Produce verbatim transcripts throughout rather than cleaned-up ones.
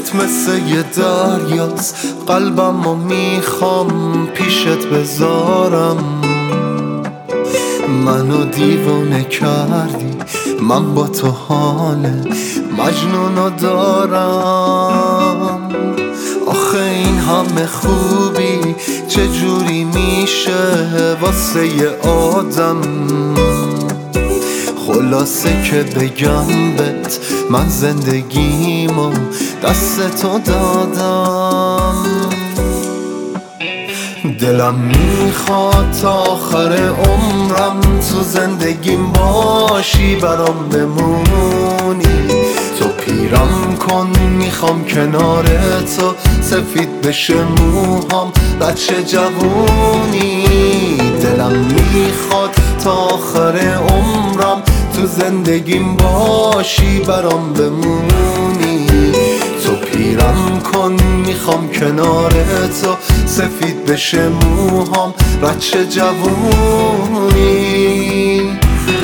چشات مثل یه دریاست، قلبم رو میخوام پیشت بذارم. منو دیوانه کردی، من با تو حال مجنونو دارم. آخه این همه خوبی چجوری میشه واسه یه آدم؟ خلاصه که بگم بهت من زندگیمو دست تو دادم. دلم میخواد تا آخر عمرم تو زندگیم باشی، برام بمونی. تو پیرم کن میخوام کنار تو سفید بشه موهام، بچه جوونی. دلم میخواد تا آخر عمرم تو زندگیم باشی، برام بمونی. تو پیرم کن میخوام کنار تو سفید بشه موهام، بچه جوونی.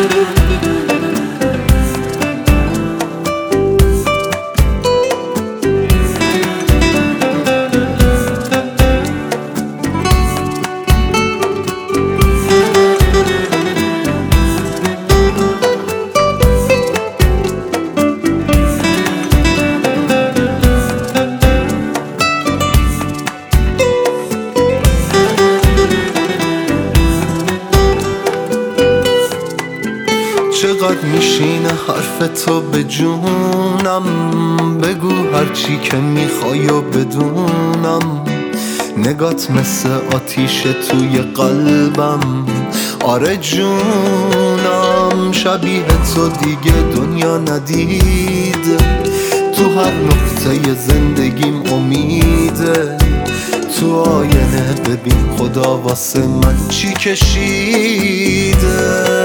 چقدر میشینه حرف تو به جونم، بگو هرچی که میخوای و بدونم. نگات مثل آتیش توی قلبم، آره جونم. شبیه تو دیگه دنیا ندید، تو هر نقطه زندگیم امیده. تو آینه ببین خدا واسه من چی کشیده.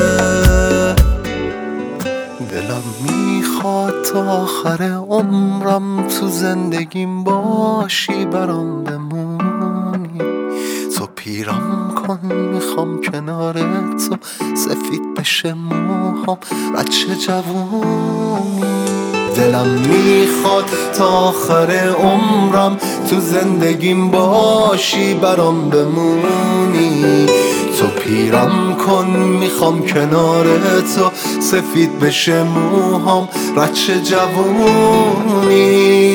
دلم میخواد تا آخر عمرم تو زندگیم باشی، برام بمونی. تو پیرم کن میخوام کنار تو سفید بشه موهام، بچه جوونی. دلم میخواد تا آخر عمرم تو زندگیم باشی، برام بمونی. تو پیرم کن میخوام کنار تو سفید بشه موهام، بچه جوونی.